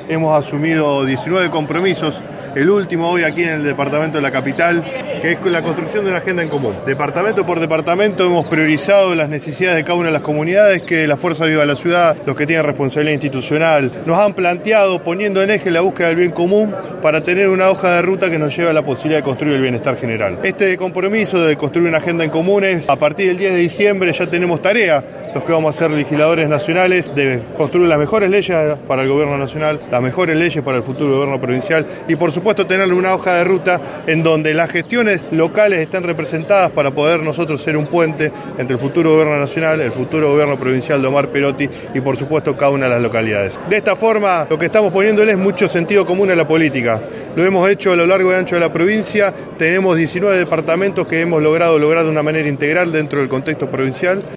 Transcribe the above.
hemos asumido 19 compromisos, el último hoy aquí en el departamento de la capital, que es la construcción de una agenda en común. Departamento por departamento hemos priorizado las necesidades de cada una de las comunidades, que la Fuerza Viva la Ciudad, los que tienen responsabilidad institucional, nos han planteado poniendo en eje la búsqueda del bien común para tener una hoja de ruta que nos lleve a la posibilidad de construir el bienestar general. Este compromiso de construir una agenda en común es, a partir del 10 de diciembre ya tenemos tarea, los que vamos a ser legisladores nacionales, de construir las mejores leyes para el gobierno nacional, las mejores leyes para el futuro gobierno provincial y por supuesto tener una hoja de ruta en donde las gestiones locales estén representadas para poder nosotros ser un puente entre el futuro gobierno nacional, el futuro gobierno provincial de Omar Perotti y por supuesto cada una de las localidades. De esta forma lo que estamos poniéndole es mucho sentido común a la política. Lo hemos hecho a lo largo y ancho de la provincia, tenemos 19 departamentos que hemos logrado de una manera integral dentro del contexto provincial.